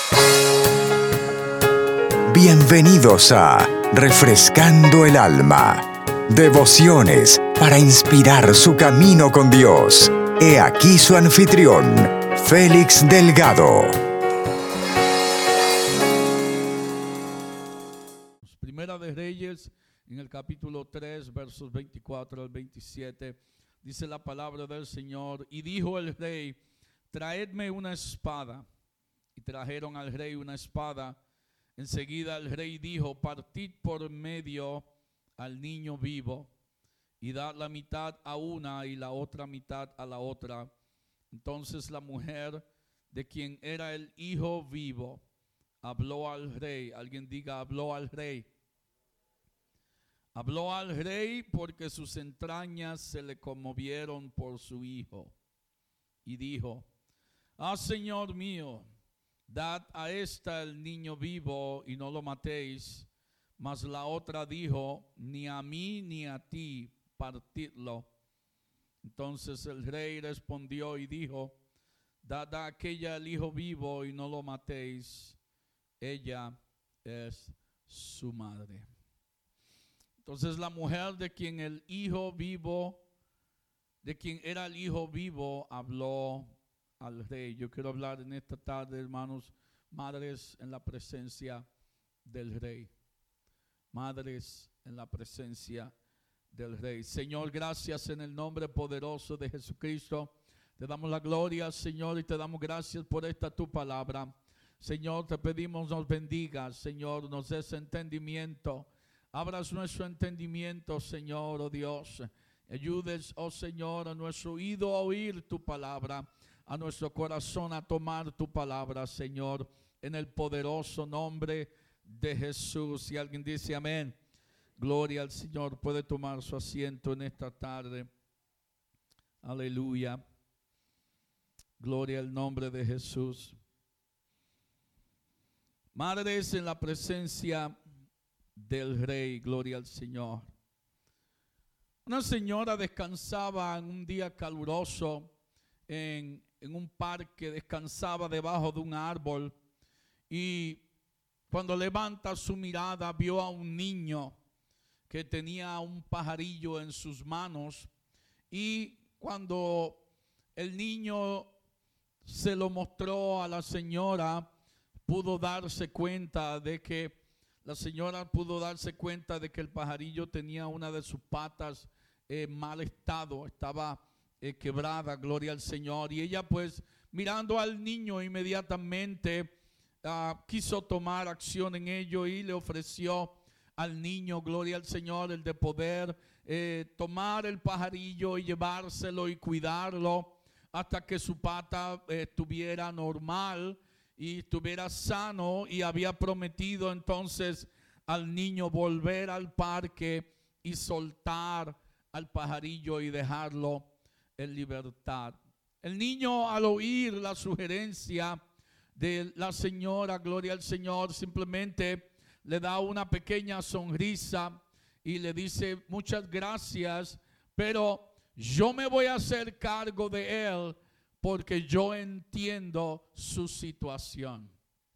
Bienvenidos a Refrescando el Alma. Devociones para inspirar su camino con Dios. He aquí su anfitrión, Félix Delgado. Primera de Reyes, en el capítulo 3, versos 24 al 27, dice la palabra del Señor: y dijo el rey, traedme una espada. Y trajeron al rey una espada. Enseguida el rey dijo, partid por medio al niño vivo, y dad la mitad a una y la otra mitad a la otra. Entonces la mujer de quien era el hijo vivo habló al rey. Alguien diga, habló al rey. Habló al rey porque sus entrañas se le conmovieron por su hijo. Y dijo, Señor mío, dad a esta el niño vivo y no lo matéis. Mas la otra dijo, ni a mí ni a ti partidlo. Entonces el rey respondió y dijo, dad a aquella el hijo vivo y no lo matéis. Ella es su madre. Entonces la mujer de quien el hijo vivo, de quien era el hijo vivo, habló al rey. Yo quiero hablar en esta tarde, hermanos, madres en la presencia del rey. Madres en la presencia del rey. Señor, gracias en el nombre poderoso de Jesucristo. Te damos la gloria, Señor, y te damos gracias por esta tu palabra. Señor, te pedimos nos bendigas, Señor, nos des entendimiento. Abras nuestro entendimiento, Señor, oh Dios. Ayudes, oh Señor, a nuestro oído a oír tu palabra, a nuestro corazón a tomar tu palabra, Señor, en el poderoso nombre de Jesús. Y alguien dice amén. Gloria al Señor. Puede tomar su asiento en esta tarde. Aleluya. Gloria al nombre de Jesús. Madres en la presencia del rey. Gloria al Señor. Una señora descansaba en un día caluroso en un parque, descansaba debajo de un árbol, y cuando levanta su mirada vio a un niño que tenía un pajarillo en sus manos, y cuando el niño se lo mostró a la señora, la señora pudo darse cuenta de que el pajarillo tenía una de sus patas en mal estado, estaba quebrada, gloria al Señor. Y ella, pues, mirando al niño, inmediatamente quiso tomar acción en ello y le ofreció al niño, gloria al Señor, el de poder tomar el pajarillo y llevárselo y cuidarlo hasta que su pata estuviera normal y estuviera sano. Y había prometido entonces al niño volver al parque y soltar al pajarillo y dejarlo en libertad. El niño, al oír la sugerencia de la señora, gloria al Señor, simplemente le da una pequeña sonrisa y le dice, muchas gracias, pero yo me voy a hacer cargo de él porque yo entiendo su situación.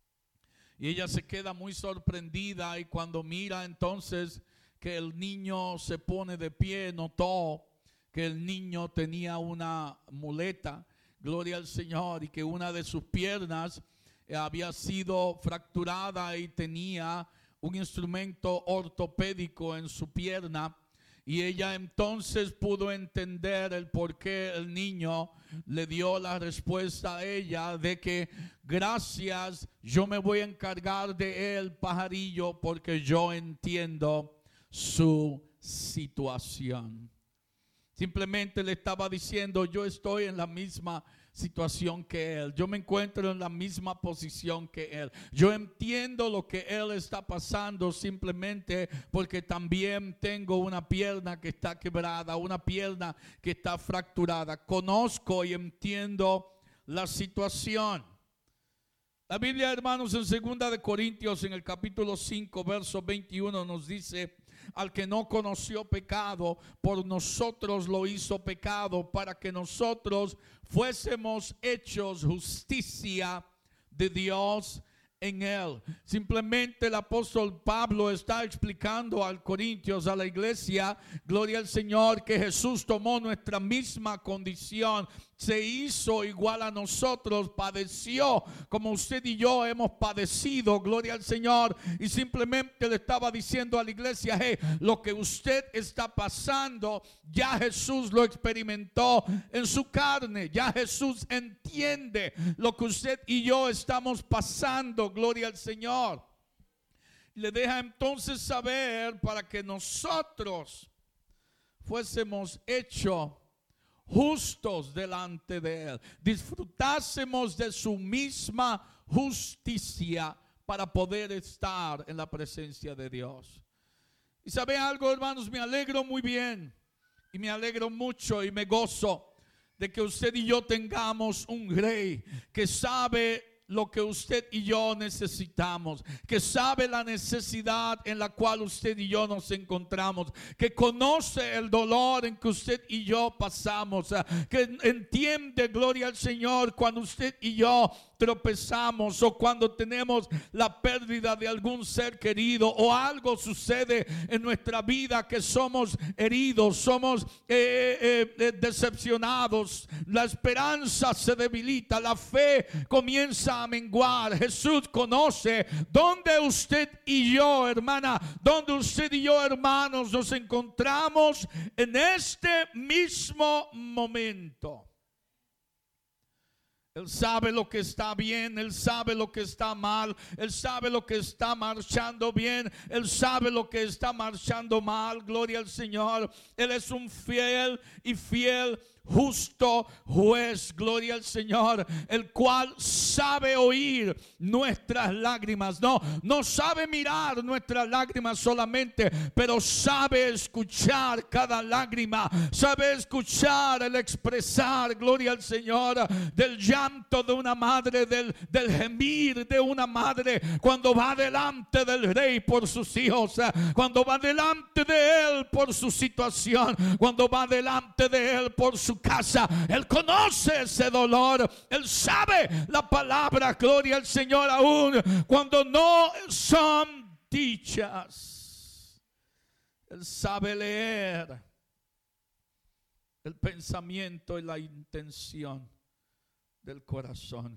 Y ella se queda muy sorprendida, y cuando mira entonces que el niño se pone de pie, notó que el niño tenía una muleta, gloria al Señor, y que una de sus piernas había sido fracturada y tenía un instrumento ortopédico en su pierna. Y ella entonces pudo entender el por qué el niño le dio la respuesta a ella de que gracias, yo me voy a encargar de él, pajarillo, porque yo entiendo su situación. Simplemente le estaba diciendo, yo estoy en la misma situación que él, yo me encuentro en la misma posición que él, yo entiendo lo que él está pasando, simplemente porque también tengo una pierna que está quebrada, una pierna que está fracturada. Conozco y entiendo la situación. La Biblia, hermanos, en 2 de Corintios, en el capítulo 5, verso 21, nos dice: al que no conoció pecado, por nosotros lo hizo pecado, para que nosotros fuésemos hechos justicia de Dios en Él. Simplemente el apóstol Pablo está explicando al Corintios, a la iglesia, gloria al Señor, que Jesús tomó nuestra misma condición, se hizo igual a nosotros, padeció como usted y yo hemos padecido, gloria al Señor, y simplemente le estaba diciendo a la iglesia, hey, lo que usted está pasando, ya Jesús lo experimentó en su carne, ya Jesús entiende lo que usted y yo estamos pasando, gloria al Señor. Le deja entonces saber para que nosotros fuésemos hechos justos delante de Él, disfrutásemos de su misma justicia para poder estar en la presencia de Dios. Y sabe algo, hermanos, me alegro muy bien y me alegro mucho y me gozo de que usted y yo tengamos un rey que sabe lo que usted y yo necesitamos, que sabe la necesidad en la cual usted y yo nos encontramos, que conoce el dolor en que usted y yo pasamos, que entiende, gloria al Señor, cuando usted y yo tropezamos o cuando tenemos la pérdida de algún ser querido o algo sucede en nuestra vida que somos heridos, somos decepcionados, la esperanza se debilita, la fe comienza a menguar. Jesús conoce dónde usted y yo, hermana, dónde usted y yo, hermanos, nos encontramos en este mismo momento. Él sabe lo que está bien, Él sabe lo que está mal, Él sabe lo que está marchando bien, Él sabe lo que está marchando mal, gloria al Señor. Él es un fiel y fiel justo juez, gloria al Señor, el cual sabe oír nuestras lágrimas, no sabe mirar nuestras lágrimas solamente, pero sabe escuchar cada lágrima, sabe escuchar el expresar, gloria al Señor, del llanto de una madre, del gemir de una madre cuando va delante del rey por sus hijos, cuando va delante de él por su situación, cuando va delante de él por su casa. Él conoce ese dolor, Él sabe la palabra, gloria al Señor, aún cuando no son dichas. Él sabe leer el pensamiento y la intención del corazón.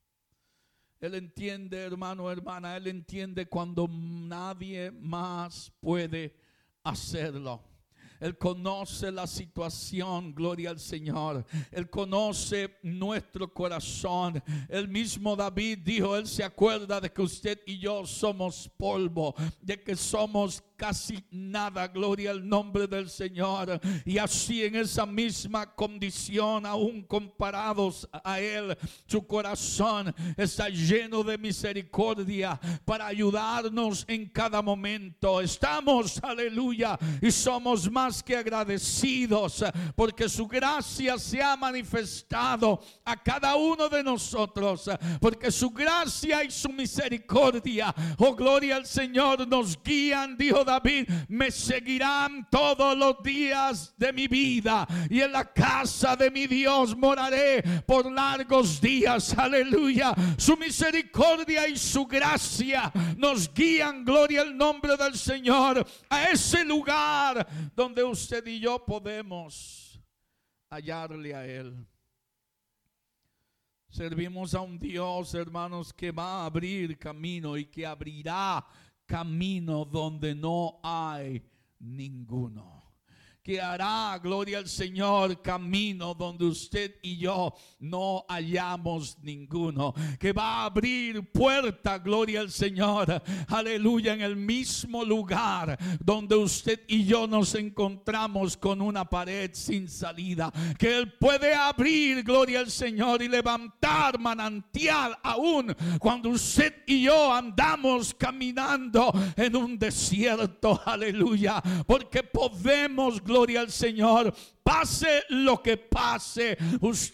Él entiende, hermano, hermana, Él entiende cuando nadie más puede hacerlo. Él conoce la situación, gloria al Señor. Él conoce nuestro corazón. El mismo David dijo, Él se acuerda de que usted y yo somos polvo, de que somos casi nada, gloria al nombre del Señor. Y así en esa misma condición, aún comparados a Él, su corazón está lleno de misericordia para ayudarnos en cada momento. Estamos, aleluya, y somos más que agradecidos porque su gracia se ha manifestado a cada uno de nosotros, porque su gracia y su misericordia, oh gloria al Señor, nos guían. Dijo David, me seguirán todos los días de mi vida y en la casa de mi Dios moraré por largos días. Aleluya. Su misericordia y su gracia nos guían, gloria al nombre del Señor, a ese lugar donde usted y yo podemos hallarle a Él. Servimos a un Dios, hermanos, que va a abrir camino y que abrirá camino donde no hay ninguno. Que hará, gloria al Señor, camino donde usted y yo no hallamos ninguno. Que va a abrir puerta, gloria al Señor, aleluya, en el mismo lugar donde usted y yo nos encontramos con una pared sin salida. Que Él puede abrir, gloria al Señor, y levantar manantial aún cuando usted y yo andamos caminando en un desierto, aleluya. Porque podemos, gloria al Señor, pase lo que pase, usted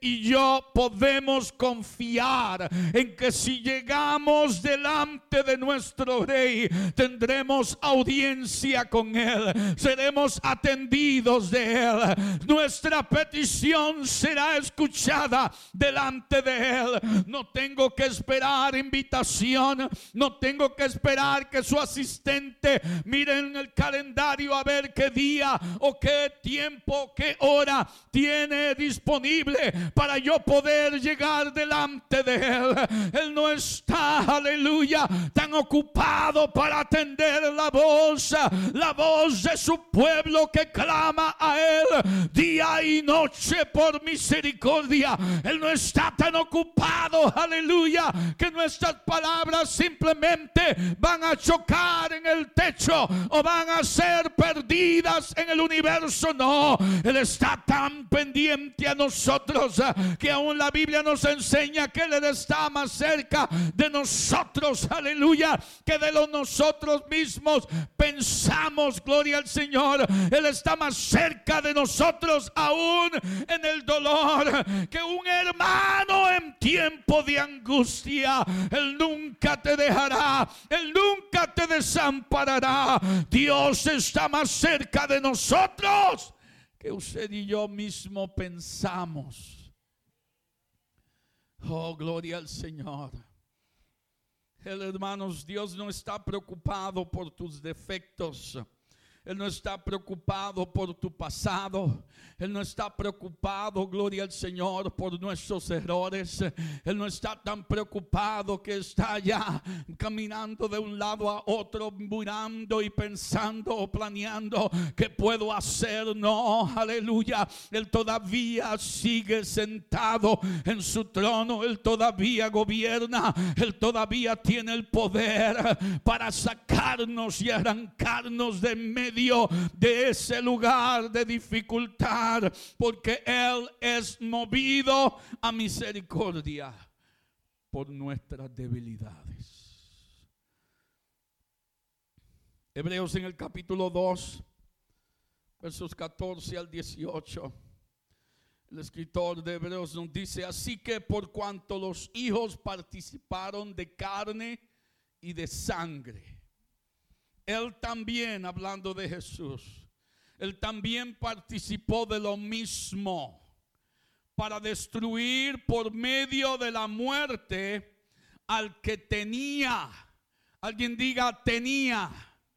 y yo podemos confiar en que si llegamos delante de nuestro Rey, tendremos audiencia con Él, seremos atendidos de Él, nuestra petición será escuchada delante de Él. No tengo que esperar invitación, no tengo que esperar que su asistente mire en el calendario a ver qué día o qué tiempo, qué hora tiene disponible para yo poder llegar delante de Él. Él no está, aleluya, tan ocupado para atender la voz de su pueblo que clama a Él día y noche por misericordia. Él no está tan ocupado, aleluya, que nuestras palabras simplemente van a chocar en el techo o van a ser perdidas en el universo. No, Él está tan pendiente a nosotros que aún la Biblia nos enseña que Él está más cerca de nosotros, aleluya, que de los nosotros mismos pensamos. Gloria al Señor. Él está más cerca de nosotros aún en el dolor que un hermano en tiempo de angustia. Él nunca te dejará, Él nunca te desamparará. Dios está más cerca de nosotros que usted y yo mismo pensamos. Oh, gloria al Señor. Hermanos, Dios no está preocupado por tus defectos. Él no está preocupado por tu pasado. Él no está preocupado, gloria al Señor, por nuestros errores. Él no está tan preocupado que está ya caminando de un lado a otro, mirando y pensando o planeando qué puedo hacer. No, aleluya. Él todavía sigue sentado en su trono. Él todavía gobierna. Él todavía tiene el poder para sacarnos y arrancarnos de medio de ese lugar de dificultad, porque Él es movido a misericordia por nuestras debilidades. Hebreos en el capítulo 2, versos 14 al 18. El escritor de Hebreos nos dice: así que por cuanto los hijos participaron de carne y de sangre, Él también, hablando de Jesús, Él también participó de lo mismo para destruir por medio de la muerte al que tenía, alguien diga tenía,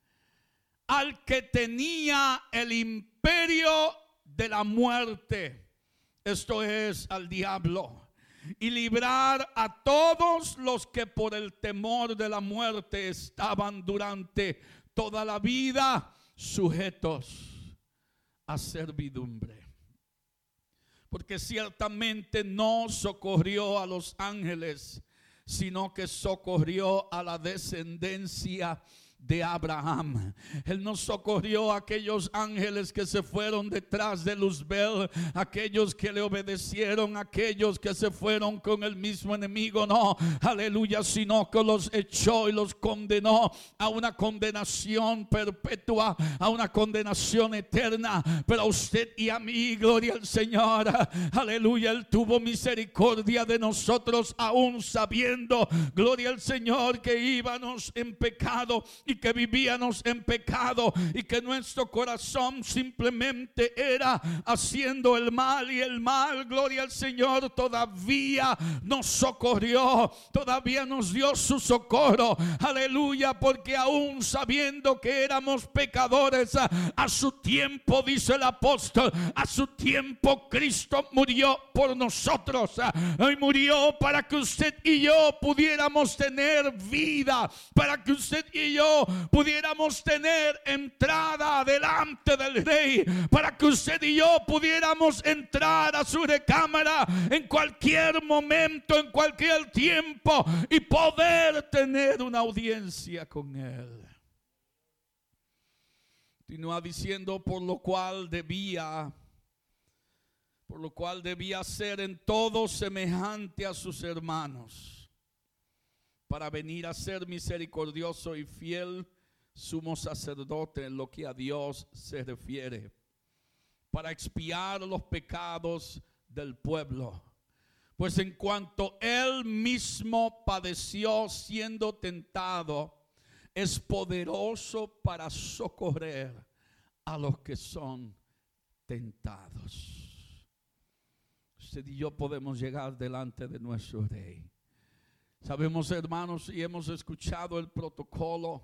al que tenía el imperio de la muerte, esto es al diablo, y librar a todos los que por el temor de la muerte estaban durante toda la vida sujetos a servidumbre. Porque ciertamente no socorrió a los ángeles, sino que socorrió a la descendencia de Abraham. Él no socorrió a aquellos ángeles que se fueron detrás de Luzbel, aquellos que le obedecieron, aquellos que se fueron con el mismo enemigo. No, aleluya, sino que los echó y los condenó a una condenación perpetua, a una condenación eterna. Pero a usted y a mí, gloria al Señor, aleluya, Él tuvo misericordia de nosotros, aún sabiendo, gloria al Señor, que íbamos en pecado y que vivíamos en pecado y que nuestro corazón simplemente era haciendo el mal, y el mal, gloria al Señor, todavía nos socorrió, todavía nos dio su socorro, aleluya, porque aún sabiendo que éramos pecadores, a su tiempo, dice el apóstol, a su tiempo Cristo murió por nosotros. Hoy murió para que usted y yo pudiéramos tener vida, para que usted y yo pudiéramos tener entrada delante del Rey, para que usted y yo pudiéramos entrar a su recámara en cualquier momento, en cualquier tiempo, y poder tener una audiencia con Él. Continúa diciendo: por lo cual debía ser en todo semejante a sus hermanos, para venir a ser misericordioso y fiel sumo sacerdote en lo que a Dios se refiere, para expiar los pecados del pueblo. Pues en cuanto él mismo padeció siendo tentado, es poderoso para socorrer a los que son tentados. Usted y yo podemos llegar delante de nuestro Rey. Sabemos, hermanos, y hemos escuchado el protocolo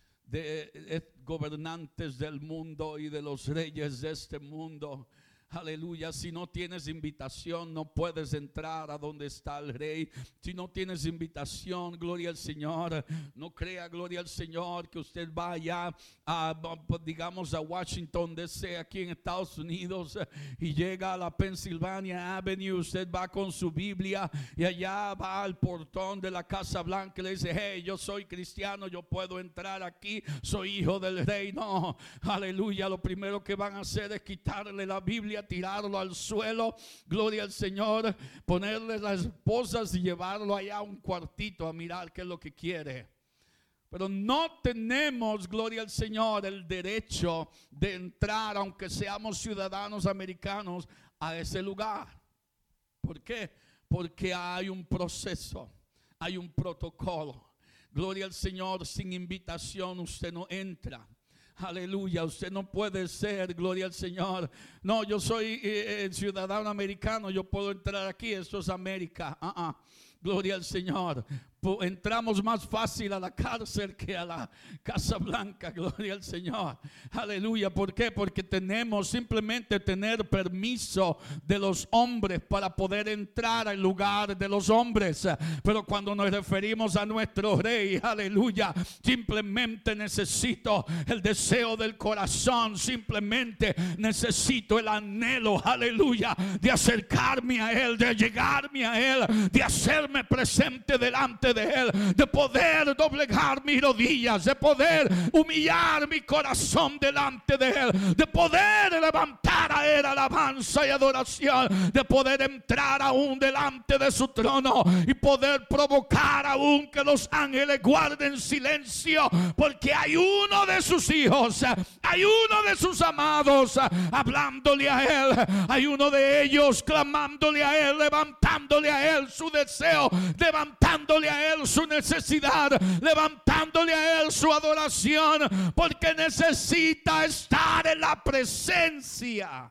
de gobernantes del mundo y de los reyes de este mundo. Aleluya, si no tienes invitación no puedes entrar a donde está el Rey. Si no tienes invitación, gloria al Señor, no crea, gloria al Señor, que usted vaya digamos a Washington DC, aquí en Estados Unidos, y llega a la Pennsylvania Avenue. Usted va con su Biblia y allá va al portón de la Casa Blanca y le dice: hey, yo soy cristiano, yo puedo entrar aquí, soy hijo del Rey. No, aleluya, lo primero que van a hacer es quitarle la Biblia, tirarlo al suelo, gloria al Señor, ponerle las esposas y llevarlo allá a un cuartito a mirar qué es lo que quiere. Pero no tenemos, gloria al Señor, el derecho de entrar, aunque seamos ciudadanos americanos, a ese lugar. ¿Por qué? Porque hay un proceso, hay un protocolo. Gloria al Señor, sin invitación usted no entra. Aleluya, usted no puede ser, gloria al Señor, no, yo soy ciudadano americano, yo puedo entrar aquí, esto es América. Gloria al Señor. Entramos más fácil a la cárcel que a la Casa Blanca, gloria al Señor. Aleluya, ¿por qué? Porque tenemos simplemente tener permiso de los hombres para poder entrar al lugar de los hombres. Pero cuando nos referimos a nuestro Rey, aleluya, simplemente necesito el deseo del corazón, simplemente necesito el anhelo, aleluya, de acercarme a Él, de llegarme a Él, de hacerme presente delante de Él, de poder doblegar mis rodillas, de poder humillar mi corazón delante de Él, de poder levantar a Él alabanza y adoración, de poder entrar aún delante de su trono y poder provocar aún que los ángeles guarden silencio, porque hay uno de sus hijos, hay uno de sus amados hablándole a Él, hay uno de ellos clamándole a Él, levantándole a Él su deseo, levantándole a Él su necesidad, levantándole a Él su adoración, porque necesita estar en la presencia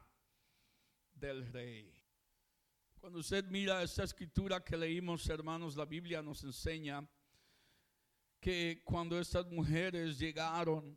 del Rey. Cuando usted mira esta escritura que leímos, hermanos, la Biblia nos enseña que cuando estas mujeres llegaron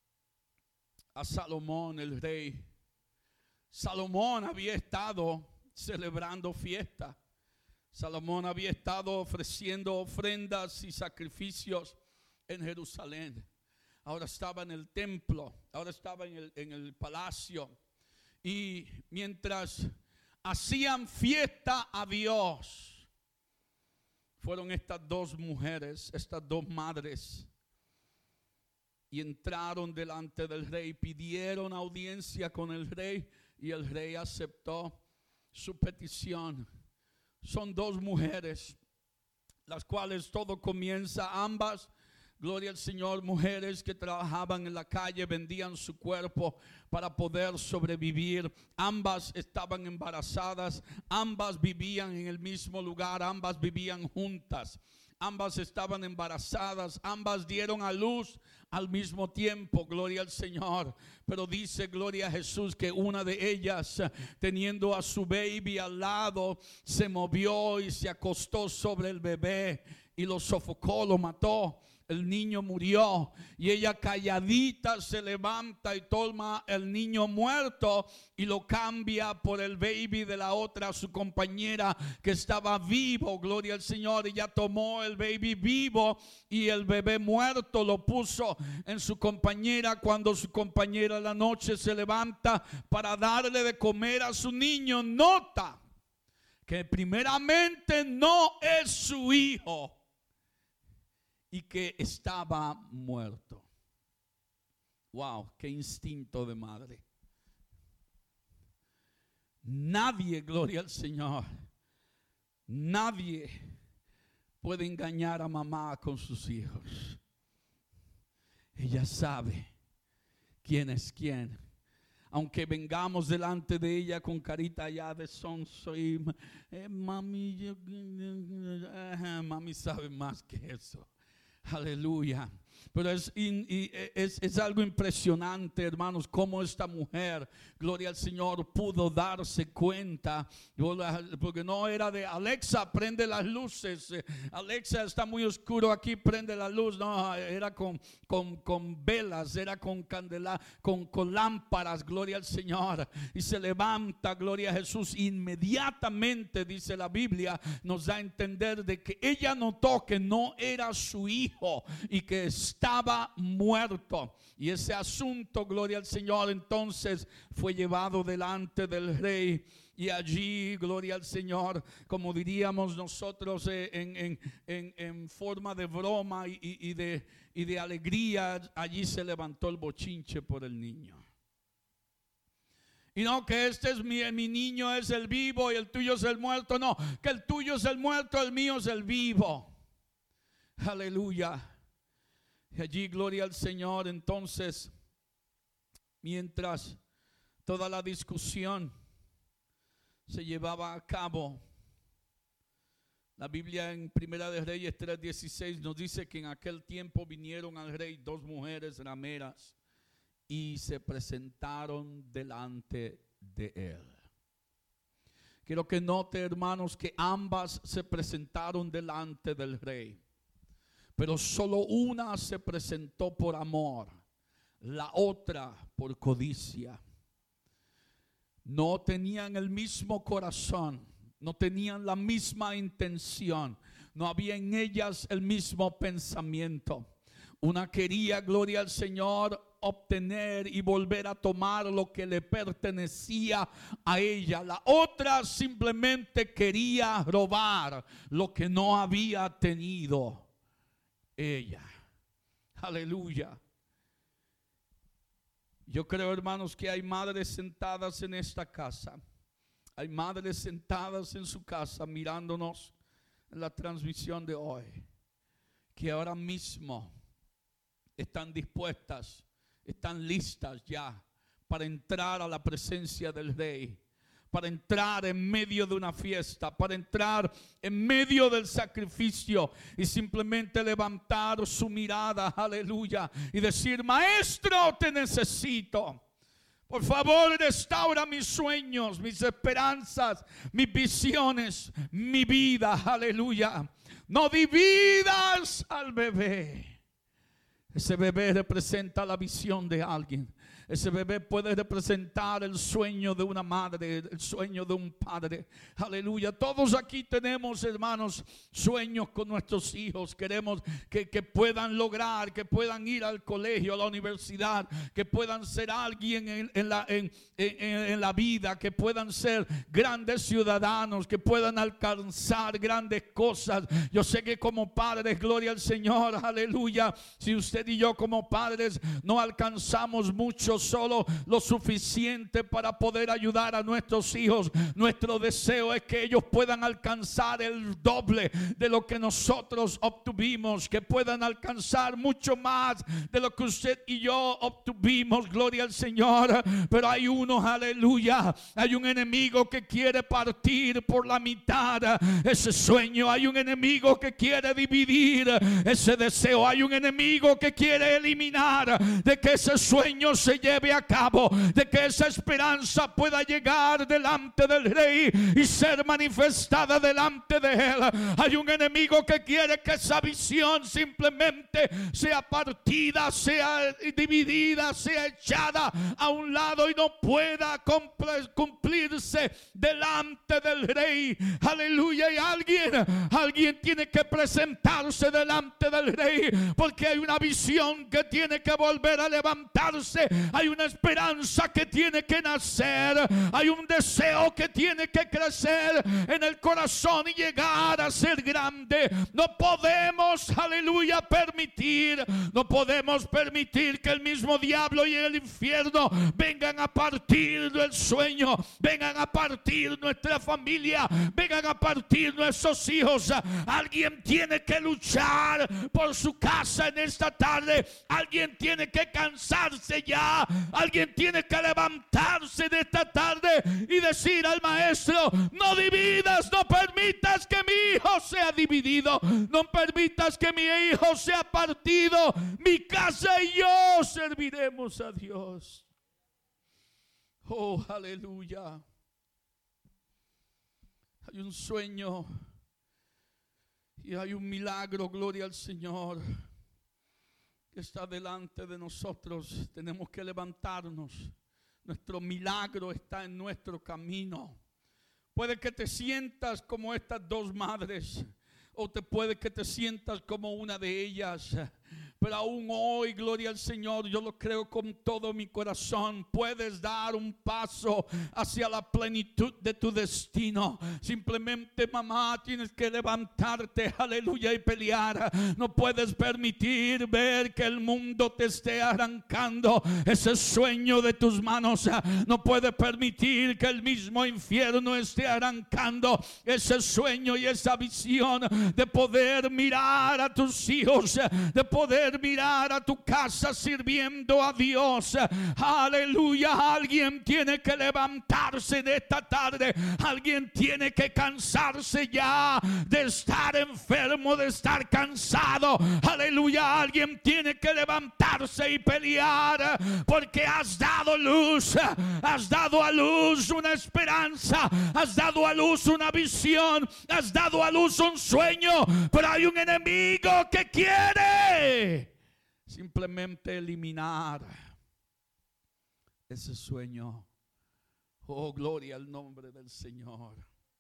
a Salomón el rey, Salomón había estado celebrando fiesta. Salomón había estado ofreciendo ofrendas y sacrificios en Jerusalén. Ahora estaba en el templo, ahora estaba en el palacio. Y mientras hacían fiesta a Dios, fueron estas dos mujeres, estas dos madres, y entraron delante del rey, pidieron audiencia con el rey y el rey aceptó su petición. Son dos mujeres, las cuales todo comienza, ambas, gloria al Señor, mujeres que trabajaban en la calle, vendían su cuerpo para poder sobrevivir. Ambas estaban embarazadas, ambas vivían en el mismo lugar, ambas vivían juntas. Ambas estaban embarazadas, ambas dieron a luz al mismo tiempo, gloria al Señor. Pero dice, gloria a Jesús, que una de ellas, teniendo a su baby al lado, se movió y se acostó sobre el bebé y lo sofocó, lo mató. El niño murió y ella calladita se levanta y toma el niño muerto y lo cambia por el baby de la otra, su compañera, que estaba vivo, gloria al Señor. Ella tomó el baby vivo y el bebé muerto lo puso en su compañera. Cuando su compañera en la noche se levanta para darle de comer a su niño, nota que primeramente no es su hijo y que estaba muerto. Wow, qué instinto de madre. Nadie, gloria al Señor, nadie puede engañar a mamá con sus hijos. Ella sabe quién es quién. aunque vengamos delante de ella con carita ya de sonso y mami, mami sabe más que eso. Aleluya. Pero es algo impresionante, hermanos, cómo esta mujer, gloria al Señor, pudo darse cuenta, porque no era de Alexa, prende las luces, Alexa, está muy oscuro aquí, prende la luz. No, era con velas, era con candela, con lámparas, gloria al Señor. Y se levanta, gloria a Jesús, inmediatamente, dice la Biblia, nos da a entender de que ella notó que no era su hijo y que estaba muerto. Y ese asunto, gloria al Señor, entonces fue llevado delante del rey. Y allí, gloria al Señor, como diríamos nosotros en forma de broma y de alegría, allí se levantó el bochinche por el niño. Y no que este es mi niño es el vivo y el tuyo es el muerto. No, que el tuyo es el muerto, el mío es el vivo. Aleluya. Y allí, gloria al Señor, entonces, mientras toda la discusión se llevaba a cabo, la Biblia en Primera de Reyes 3:16 nos dice que en aquel tiempo vinieron al rey 2 mujeres rameras y se presentaron delante de él. Quiero que note, hermanos, que ambas se presentaron delante del rey. Pero solo una se presentó por amor, la otra por codicia. No tenían el mismo corazón, no tenían la misma intención, no había en ellas el mismo pensamiento. Una quería, gloria al Señor, obtener y volver a tomar lo que le pertenecía a ella. La otra simplemente quería robar lo que no había tenido ella. Aleluya. Yo creo, hermanos, que hay madres sentadas en esta casa. Hay madres sentadas en su casa mirándonos en la transmisión de hoy, que ahora mismo están dispuestas, están listas ya para entrar a la presencia del Rey, para entrar en medio de una fiesta, para entrar en medio del sacrificio y simplemente levantar su mirada, aleluya, y decir: Maestro, te necesito. Por favor, restaura mis sueños, mis esperanzas, mis visiones, mi vida, aleluya. No dividas al bebé. Ese bebé representa la visión de alguien. Ese bebé puede representar el sueño de una madre, el sueño de un padre. Aleluya. Todos aquí tenemos, hermanos, sueños con nuestros hijos. Queremos que puedan lograr, que puedan ir al colegio, a la universidad, que puedan ser alguien en la vida, que puedan ser grandes ciudadanos, que puedan alcanzar grandes cosas. Yo sé que como padres, gloria al Señor, aleluya, si usted y yo como padres no alcanzamos mucho, solo lo suficiente para poder ayudar a nuestros hijos, nuestro deseo es que ellos puedan alcanzar el doble de lo que nosotros obtuvimos, que puedan alcanzar mucho más de lo que usted y yo obtuvimos, gloria al Señor. Pero hay uno, aleluya, hay un enemigo que quiere partir por la mitad ese sueño, hay un enemigo que quiere dividir ese deseo, hay un enemigo que quiere eliminar de que ese sueño se lleve a cabo, de que esa esperanza pueda llegar delante del Rey y ser manifestada delante de él. Hay un enemigo que quiere que esa visión simplemente sea partida, sea dividida, sea echada a un lado y no pueda cumplirse delante del Rey. Aleluya. Y alguien tiene que presentarse delante del Rey, porque hay una visión que tiene que volver a levantarse, hay una esperanza que tiene que nacer, hay un deseo que tiene que crecer en el corazón y llegar a ser grande. No podemos, aleluya, no podemos permitir que el mismo diablo y el infierno vengan a partir del sueño, vengan a partir nuestra familia, vengan a partir nuestros hijos. Alguien tiene que luchar por su casa en esta tarde. Alguien tiene que cansarse ya vida. Alguien tiene que levantarse de esta tarde y decir al maestro: no dividas, no permitas que mi hijo sea dividido, no permitas que mi hijo sea partido. Mi casa y yo serviremos a Dios. Oh, aleluya. Hay un sueño y hay un milagro, gloria al Señor, que está delante de nosotros. Tenemos que levantarnos. Nuestro milagro está en nuestro camino. Puede que te sientas como estas dos madres, o puede que te sientas como una de ellas. Pero aún hoy, gloria al Señor, yo lo creo con todo mi corazón. Puedes dar un paso hacia la plenitud de tu destino. Simplemente, mamá, tienes que levantarte, aleluya, y pelear. No puedes permitir ver que el mundo te esté arrancando ese sueño de tus manos. No puedes permitir que el mismo infierno esté arrancando ese sueño y esa visión de poder mirar a tus hijos, de poder mirar a tu casa sirviendo a Dios. Aleluya. Alguien tiene que levantarse de esta tarde. Alguien tiene que cansarse ya de estar enfermo, de estar cansado. Aleluya. Alguien tiene que levantarse y pelear, porque has dado luz, has dado a luz una esperanza, has dado a luz una visión, has dado a luz un sueño. Pero hay un enemigo que quiere simplemente eliminar ese sueño. Oh, gloria al nombre del Señor.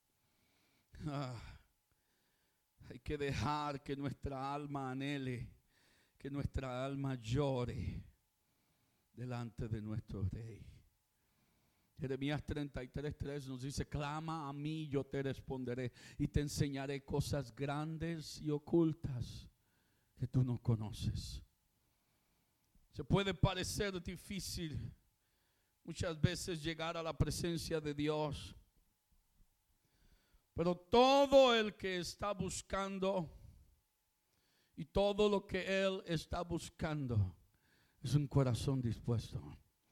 Hay que dejar que nuestra alma anhele, que nuestra alma llore delante de nuestro Rey. Jeremías 33:3 nos dice: clama a mí, yo te responderé y te enseñaré cosas grandes y ocultas que tú no conoces. Se puede parecer difícil muchas veces llegar a la presencia de Dios, pero todo el que está buscando y todo lo que Él está buscando es un corazón dispuesto.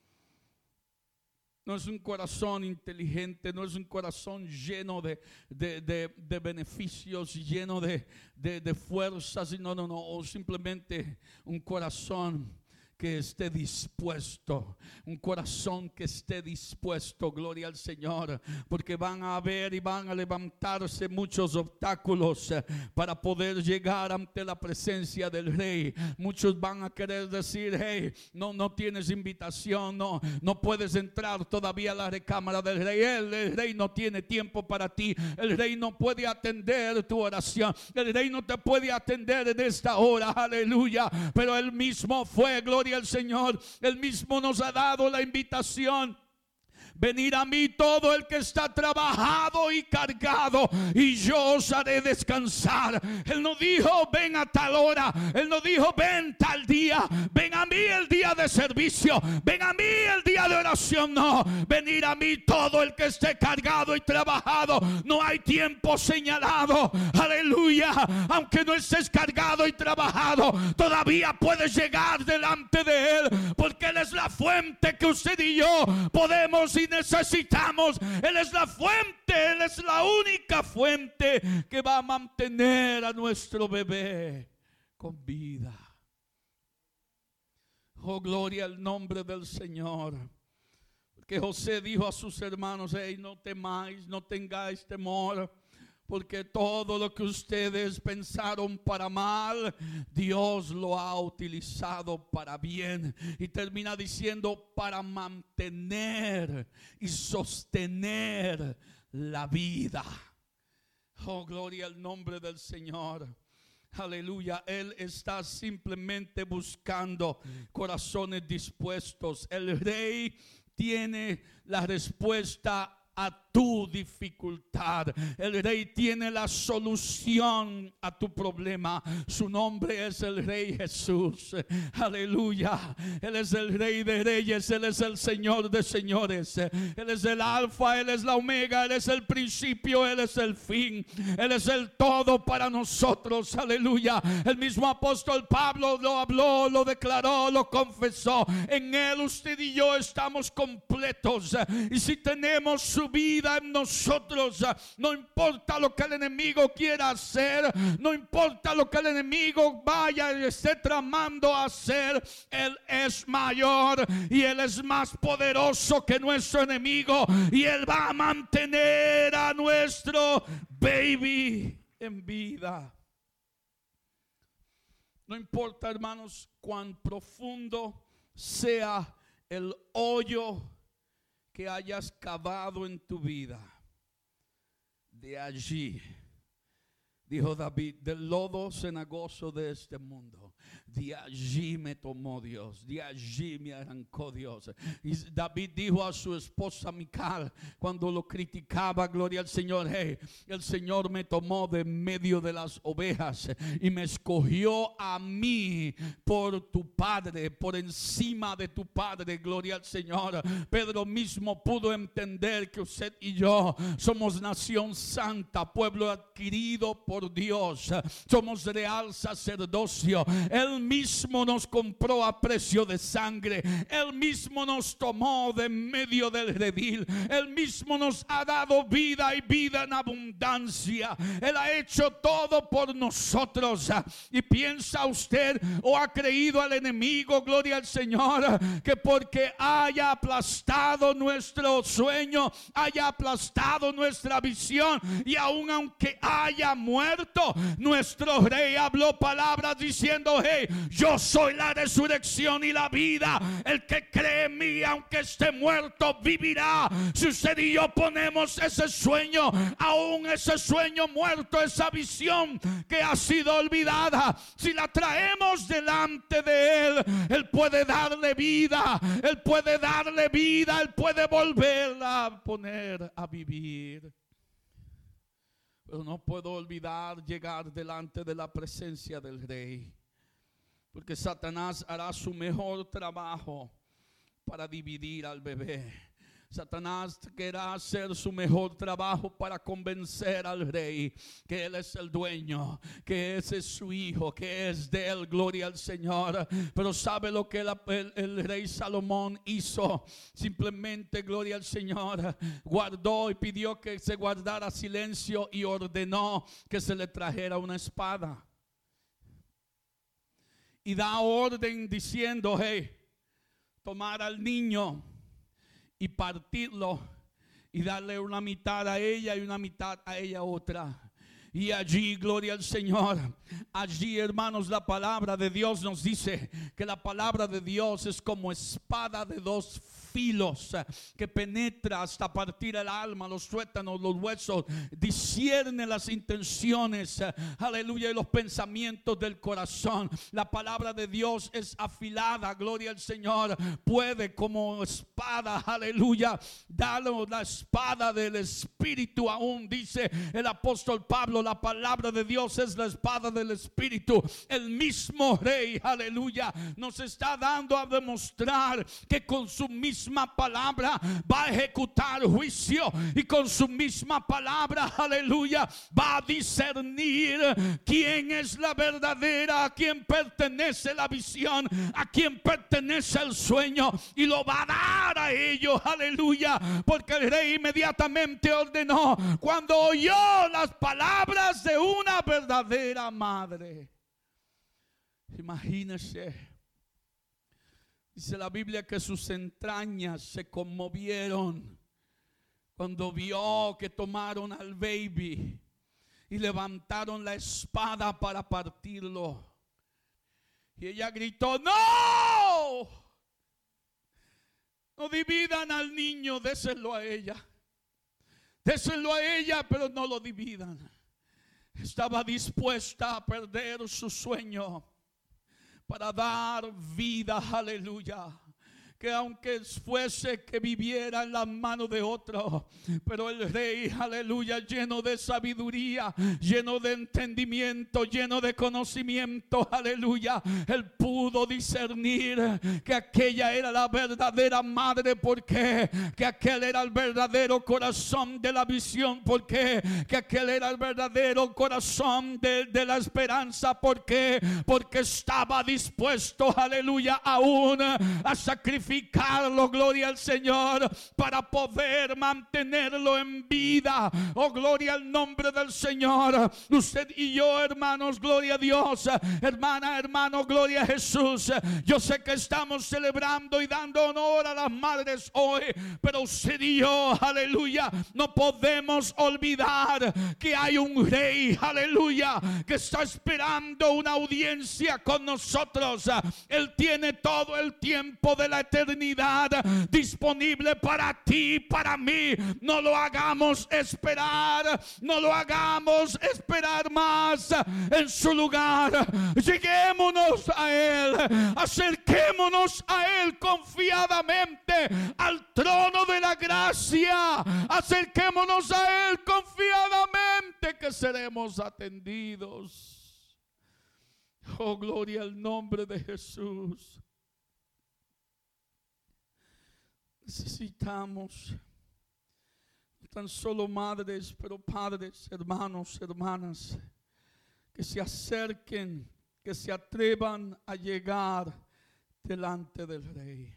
No es un corazón inteligente, no es un corazón lleno de beneficios, lleno de fuerzas. No, simplemente un corazón que esté dispuesto, un corazón que esté dispuesto, gloria al Señor, porque van a haber y van a levantarse muchos obstáculos para poder llegar ante la presencia del Rey. Muchos van a querer decir: hey, no tienes invitación, no puedes entrar todavía a la recámara del Rey. El Rey no tiene tiempo para ti, el Rey no puede atender tu oración, el Rey no te puede atender en esta hora, aleluya. Pero Él mismo fue, gloria al Señor, Él mismo nos ha dado la invitación: venid a mí todo el que está trabajado y cargado, y yo os haré descansar. Él no dijo ven a tal hora, Él no dijo ven tal día, ven a mí el día de servicio, ven a mí el día de oración. No, venid a mí todo el que esté cargado y trabajado. No hay tiempo señalado, aleluya. Aunque no estés cargado y trabajado, todavía puedes llegar delante de Él, porque Él es la fuente que usted y yo podemos y necesitamos. Él es la fuente, Él es la única fuente que va a mantener a nuestro bebé con vida. Oh, gloria al nombre del Señor. Porque José dijo a sus hermanos: hey, no temáis, no tengáis temor, porque todo lo que ustedes pensaron para mal, Dios lo ha utilizado para bien. Y termina diciendo: para mantener y sostener la vida. Oh, gloria al nombre del Señor. Aleluya. Él está simplemente buscando corazones dispuestos. El Rey tiene la respuesta a tu dificultad. El Rey tiene la solución a tu problema. Su nombre es el Rey Jesús. Aleluya. Él es el Rey de Reyes. Él es el Señor de señores. Él es el Alfa, Él es la Omega, Él es el principio, Él es el fin. Él es el todo para nosotros. Aleluya. El mismo apóstol Pablo lo habló, lo declaró, lo confesó. En Él usted y yo estamos completos. Y si tenemos su vida en nosotros, no importa lo que el enemigo quiera hacer, no importa lo que el enemigo vaya y esté tramando a hacer, Él es mayor y Él es más poderoso que nuestro enemigo, y Él va a mantener a nuestro baby en vida. No importa, hermanos, cuán profundo sea el hoyo que hayas cavado en tu vida, de allí, dijo David, del lodo cenagoso de este mundo, de allí me tomó Dios, de allí me arrancó Dios. Y David dijo a su esposa Mical, cuando lo criticaba, gloria al Señor, hey, el Señor me tomó de medio de las ovejas y me escogió a mí por tu padre, por encima de tu padre, gloria al Señor. Pedro mismo pudo entender que usted y yo somos nación santa, pueblo adquirido por Dios, somos real sacerdocio. Él mismo nos compró a precio de sangre. Él mismo nos tomó de medio del redil. Él mismo nos ha dado vida y vida en abundancia. Él ha hecho todo por nosotros. Y piensa usted, o ha creído al enemigo, gloria al Señor, que porque haya aplastado nuestro sueño, haya aplastado nuestra visión, y aun aunque haya muerto, nuestro Rey habló palabras diciendo, hey, yo soy la resurrección y la vida. El que cree en mí, aunque esté muerto, vivirá. Si usted y yo ponemos ese sueño, aún ese sueño muerto, esa visión que ha sido olvidada, si la traemos delante de Él, Él puede darle vida. Él puede darle vida. Él puede volverla a poner a vivir. Pero no puedo olvidar llegar delante de la presencia del Rey, porque Satanás hará su mejor trabajo para dividir al bebé. Satanás querrá hacer su mejor trabajo para convencer al Rey que Él es el dueño, que ese es su hijo, que es de Él, gloria al Señor. Pero ¿sabe lo que el Rey Salomón hizo? Simplemente, gloria al Señor, guardó y pidió que se guardara silencio y ordenó que se le trajera una espada. Y da orden diciendo, hey, tomar al niño y partirlo y darle una mitad a ella y una mitad a ella otra. Y allí, gloria al Señor, allí, hermanos, la palabra de Dios nos dice que la palabra de Dios es como espada de dos filos que penetra hasta partir el alma, los tuétanos, los huesos, discierne las intenciones, aleluya, y los pensamientos del corazón. La palabra de Dios es afilada, gloria al Señor, puede como espada, aleluya, darnos la espada del Espíritu. Aún dice el apóstol Pablo, la palabra de Dios es la espada del Espíritu. El mismo Rey, aleluya, nos está dando a demostrar que con su misma palabra va a ejecutar juicio, y con su misma palabra, aleluya, va a discernir quién es la verdadera, a quién pertenece la visión, a quién pertenece el sueño, y lo va a dar a ellos, aleluya, porque el Rey inmediatamente ordenó cuando oyó las palabras de una verdadera madre. Imagínese. Dice la Biblia que sus entrañas se conmovieron cuando vio que tomaron al baby y levantaron la espada para partirlo. Y ella gritó, ¡no! No dividan al niño, déselo a ella. Déselo a ella, pero no lo dividan. Estaba dispuesta a perder su sueño para dar vida, aleluya. que aunque fuese que viviera en las manos de otro, pero el rey, aleluya, lleno de sabiduría, lleno de entendimiento, lleno de conocimiento, aleluya, él pudo discernir que aquella era la verdadera madre. ¿Por qué? Que aquel era el verdadero corazón de la visión. ¿Por qué? Que aquel era el verdadero corazón de la esperanza. ¿Por qué? Porque estaba dispuesto, aleluya, aún a sacrificarlo, gloria al Señor, para poder mantenerlo en vida. Oh, gloria al nombre del Señor. Usted y yo, hermanos, gloria a Dios. Hermana, hermano, gloria a Jesús. Yo sé que estamos celebrando y dando honor a las madres hoy, pero usted y yo, aleluya, no podemos olvidar que hay un rey, aleluya, que está esperando una audiencia con nosotros. Él tiene todo el tiempo de la eternidad disponible para ti, para mí. No lo hagamos esperar, no lo hagamos esperar más. En su lugar, lleguémonos a Él, acerquémonos a Él confiadamente al trono de la gracia. Acerquémonos a Él confiadamente, que seremos atendidos. Oh, gloria al nombre de Jesús. Necesitamos no tan solo madres, pero padres, hermanos, hermanas, que se acerquen, que se atrevan a llegar delante del Rey.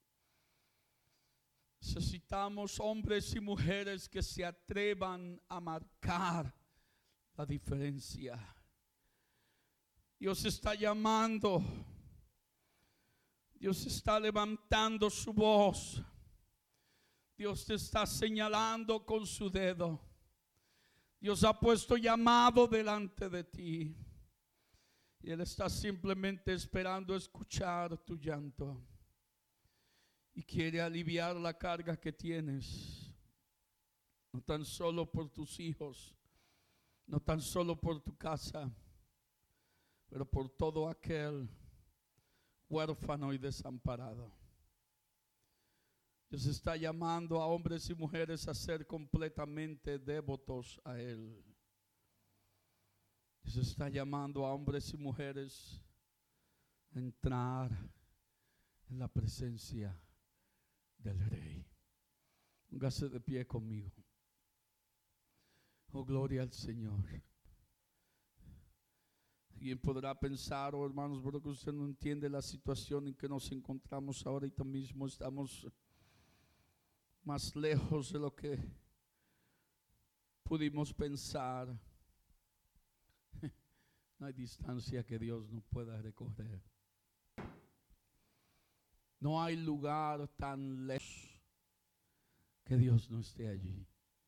Necesitamos hombres y mujeres que se atrevan a marcar la diferencia. Dios está llamando. Dios está levantando su voz. Dios te está señalando con su dedo. Dios ha puesto llamado delante de ti. Y Él está simplemente esperando escuchar tu llanto. Y quiere aliviar la carga que tienes. No tan solo por tus hijos, no tan solo por tu casa, pero por todo aquel huérfano y desamparado. Dios está llamando a hombres y mujeres a ser completamente devotos a Él. Dios está llamando a hombres y mujeres a entrar en la presencia del Rey. Póngase de pie conmigo. Oh, gloria al Señor. Alguien podrá pensar, oh hermanos, pero que usted no entiende la situación en que nos encontramos ahorita mismo. Estamos más lejos de lo que pudimos pensar. No hay distancia que Dios no pueda recorrer. No hay lugar tan lejos que Dios no esté allí.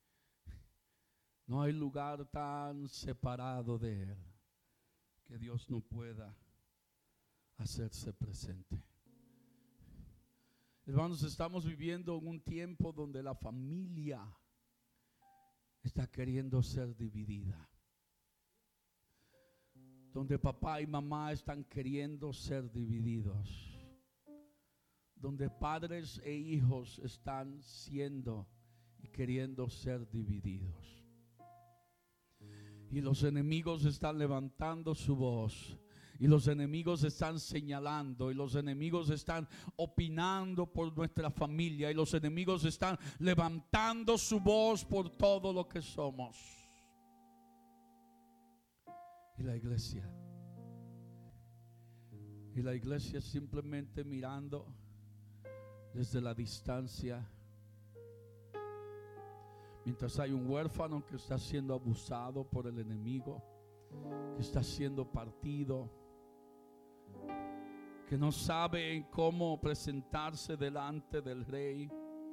No hay lugar tan separado de Él que Dios no pueda hacerse presente. Hermanos, estamos viviendo en un tiempo donde la familia está queriendo ser dividida. Donde papá y mamá están queriendo ser divididos. Donde padres e hijos están siendo y queriendo ser divididos. Y los enemigos están levantando su voz. Y los enemigos están señalando. Y los enemigos están opinando por nuestra familia. Y los enemigos están levantando su voz por todo lo que somos. Y la iglesia simplemente mirando desde la distancia. Mientras hay un huérfano que está siendo abusado por el enemigo, que está siendo partido, que no sabe cómo presentarse delante del Rey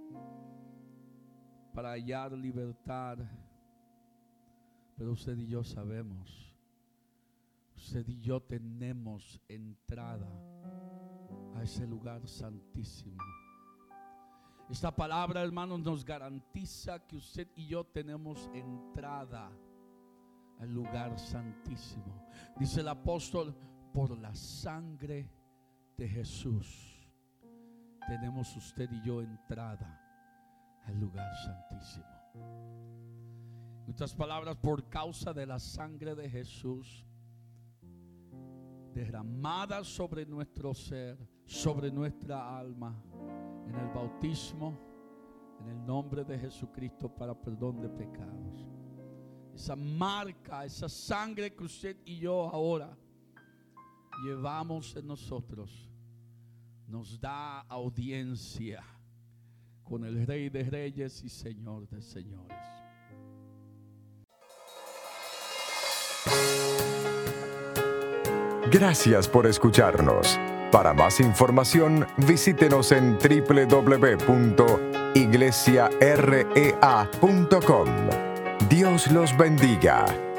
para hallar libertad. Pero usted y yo sabemos, usted y yo tenemos entrada a ese lugar santísimo. Esta palabra, hermanos, nos garantiza que usted y yo tenemos entrada al lugar santísimo. Dice el apóstol, por la sangre de Jesús tenemos usted y yo entrada al lugar santísimo. En otras palabras, por causa de la sangre de Jesús derramada sobre nuestro ser, sobre nuestra alma, en el bautismo, en el nombre de Jesucristo para perdón de pecados. Esa marca, esa sangre que usted y yo ahora llevamos en nosotros, nos da audiencia con el Rey de Reyes y Señor de Señores. Gracias por escucharnos. Para más información, visítenos en www.iglesiarea.com. Dios los bendiga.